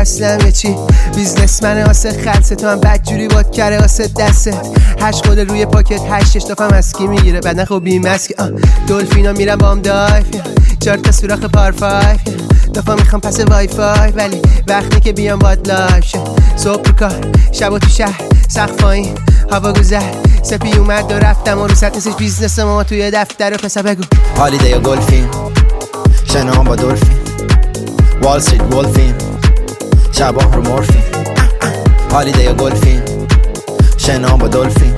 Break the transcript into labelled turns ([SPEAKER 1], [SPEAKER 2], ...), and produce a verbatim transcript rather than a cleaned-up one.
[SPEAKER 1] اصلا یه چی بیزنسمنه واسه خلصه تو هم بدجوری باد کره واسه دسته هشت خود روی پاکت هشتش دفعه مسکی میگیره بعدن خب بی مسکی دلفینا میرن با هم دایف چهار تا سوراخ پارفای دفعه میخوام پس وای فای ولی وقتی که بیام باد لایف شه صبح کار شب تو شهر سقف پایین هوا گذر سپی اومد و رفتم و رو ست نیستش بیزنس ما توی دفتر و پسر بگو
[SPEAKER 2] هالیدی یا گلفین شنام با دلفین وال استریت ولفین شبان رو مورفین هالیدی یا گلفین شنام با دلفین